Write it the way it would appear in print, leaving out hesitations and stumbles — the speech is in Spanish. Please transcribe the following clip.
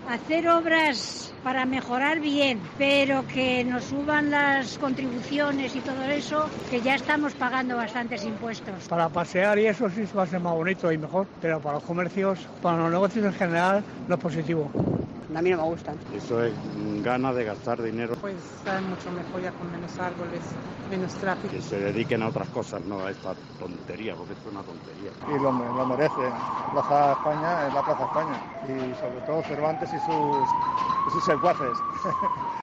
Hacer obras para mejorar bien, pero que nos suban las contribuciones y todo eso, que ya estamos pagando bastantes impuestos. Para pasear y eso sí va a ser más bonito y mejor, pero para los comercios, para los negocios en general, no es positivo. A mí no me gustan. Eso es ganas de gastar dinero. Pues está mucho mejor ya con menos árboles, menos tráfico. Que se dediquen a otras cosas, no a esta tontería, porque esto es una tontería. Y lo merece. Plaza España es la Plaza España y sobre todo Cervantes y sus secuaces.